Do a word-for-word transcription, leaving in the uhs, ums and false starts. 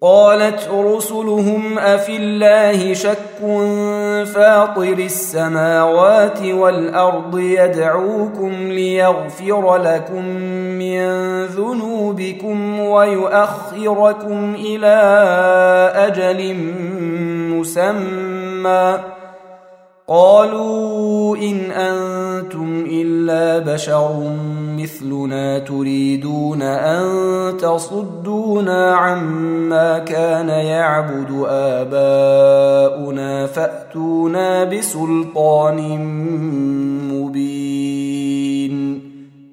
قالت رسلهم أفي الله شك فاطر السماوات والأرض يدعوكم ليغفر لكم من ذنوبكم ويؤخركم إلى أجل مسمى قالوا إن أنتم إلا بشر مثلنا تريدون أن تصدونا عما كان يعبد آباؤنا فأتونا بسلطان مبين.